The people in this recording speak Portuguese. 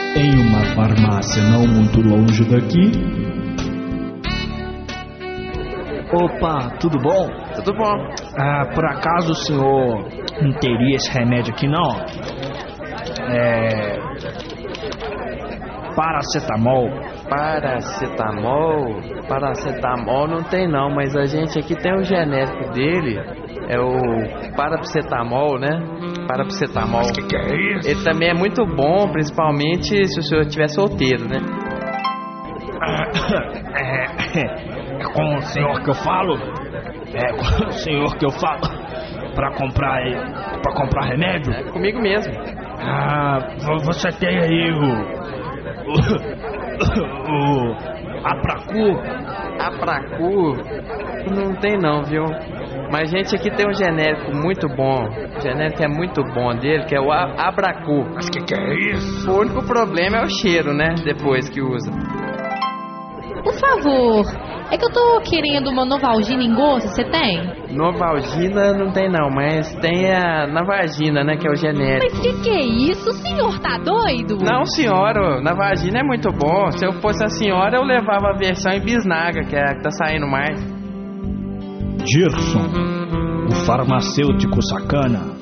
Em uma farmácia não muito longe daqui. Opa, tudo bom? Tudo bom. Por acaso o senhor não teria esse remédio aqui não? Paracetamol. Paracetamol não tem não, mas a gente aqui tem o genérico dele, é o paracetamol, né? Paracetamol. Mas que é isso? Ele também é muito bom, principalmente se o senhor estiver solteiro, né? É com o senhor que eu falo? É com o senhor que eu falo pra comprar remédio? É comigo mesmo. Você tem aí o Apracu? Apracu? Não tem não, viu? Mas a gente aqui tem um genérico muito bom. O genérico é muito bom dele, que é o Abracu. Mas que é isso? O único problema é o cheiro, né? Depois que usa. Por favor, é que eu tô querendo uma Novalgina em gosto, você tem? Novalgina não tem não, mas tem a Navagina, né? Que é o genérico. Mas que é isso? O senhor tá doido? Não, senhora, Navagina é muito bom. Se eu fosse a senhora, eu levava a versão em bisnaga, que é a que tá saindo mais. Gerson, o farmacêutico sacana.